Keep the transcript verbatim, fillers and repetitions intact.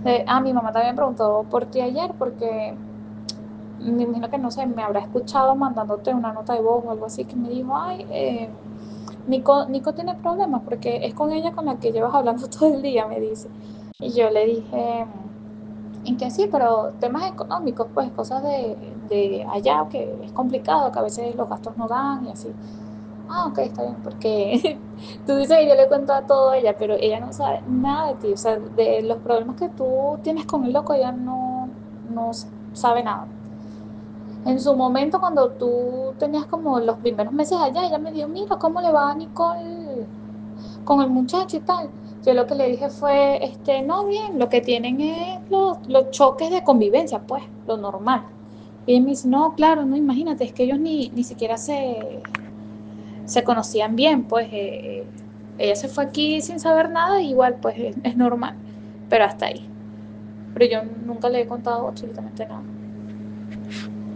Eh, ah, mi mamá también preguntó por ti ayer porque me imagino que no sé, me habrá escuchado mandándote una nota de voz o algo así que me dijo, ay, eh, Nico, Nico tiene problemas porque es con ella con la que llevas hablando todo el día, me dice. Y yo le dije, en que sí, pero temas económicos, pues cosas de, de allá, que es complicado, que a veces los gastos no dan y así. Ah, ok, está bien, porque tú dices que yo le cuento a todo a ella, pero ella no sabe nada de ti, o sea, de los problemas que tú tienes con el loco, ella no, no sabe nada. En su momento, cuando tú tenías como los primeros meses allá, ella me dijo, mira, ¿cómo le va a Nicole con el muchacho y tal? Yo lo que le dije fue, este, no, bien, lo que tienen es los, los choques de convivencia, pues, lo normal. Y ella me dice, no, claro, no, imagínate, es que ellos ni, ni siquiera se, se conocían bien, pues, eh, eh, ella se fue aquí sin saber nada, y igual, pues, es, es normal, pero hasta ahí. Pero yo nunca le he contado absolutamente nada.